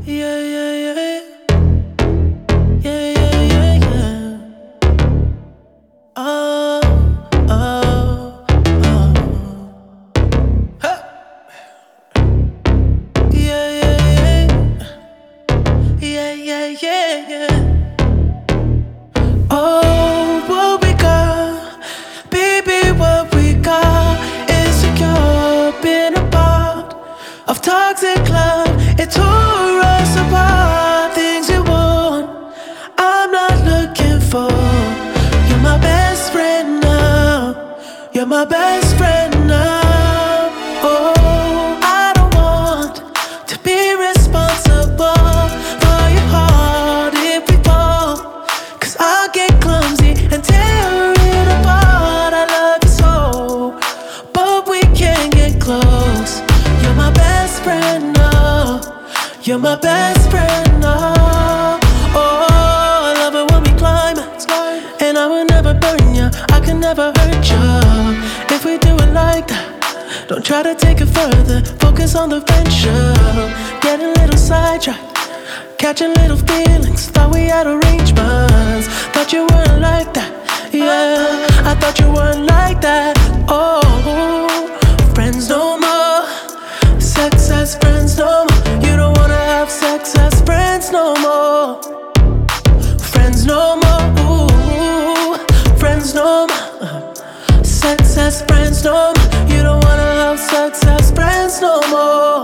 Yeah, yeah, yeah. Yeah, yeah, yeah, yeah. Oh, oh, oh. Huh. Yeah, yeah, yeah. Yeah, yeah, yeah, yeah. Oh, what we got, baby, what we got is secure. Been a part of toxic love, it tore us apart. Things you want, I'm not looking for. You're my best friend now. You're my best friend now. Oh, I don't want to be responsible for your heart if we fall. 'Cause I'll get clumsy and tear it apart. I love you so, but we can't get close. You're my best friend now. You're my best friend now. Oh, I love it when we climax, and I will never burn you. I can never hurt you if we do it like that. Don't try to take it further. Focus on the friendship. Getting a little sidetracked, catching little feelings. Thought we had arrangements. Thought you weren't like that. Yeah, I thought you weren't like that. Oh, friends no more. Sex as friends no more. You don't wanna have sex as friends no more. Friends no more. Ooh, friends no more. Sex as friends no more. You don't wanna have sex as friends no more.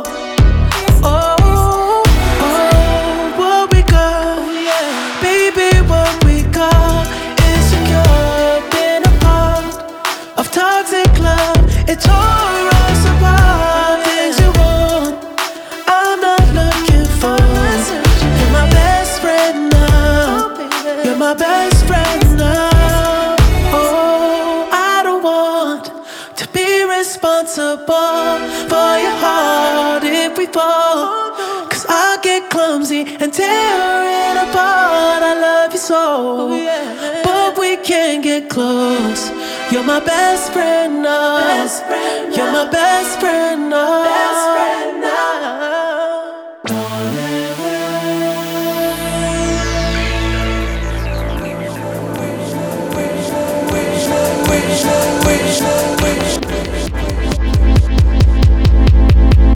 Oh, what we got, baby, what we got is secure. Been a part of toxic love, it tore us apart. Things you want, I'm not looking for. You're my best friend now. You're my best friend now. Oh, I don't want to be responsible for your heart if we fall. 'Cause I'll get clumsy and tear it apart. I love you so, but we can't get close. You're my best friend now. You're my best friend now.